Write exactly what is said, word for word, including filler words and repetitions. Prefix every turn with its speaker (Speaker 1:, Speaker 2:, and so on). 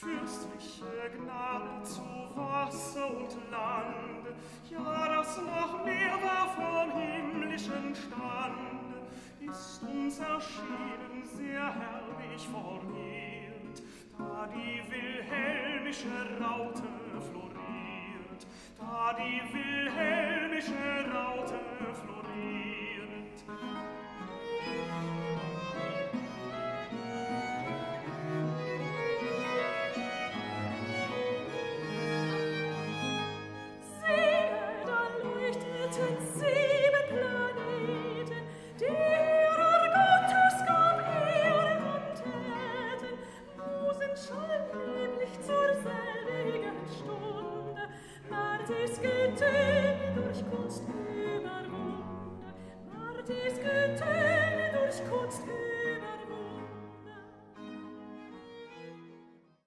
Speaker 1: Fürstliche Gnade zu Wasser und Land, ja, das noch mehr war vom himmlischen Stand, ist uns erschienen sehr herrlich formiert, da die wilhelmische Raute floriert, da die wilhelmische Raute floriert.
Speaker 2: Durch Kunst überwunden, ward es getötet.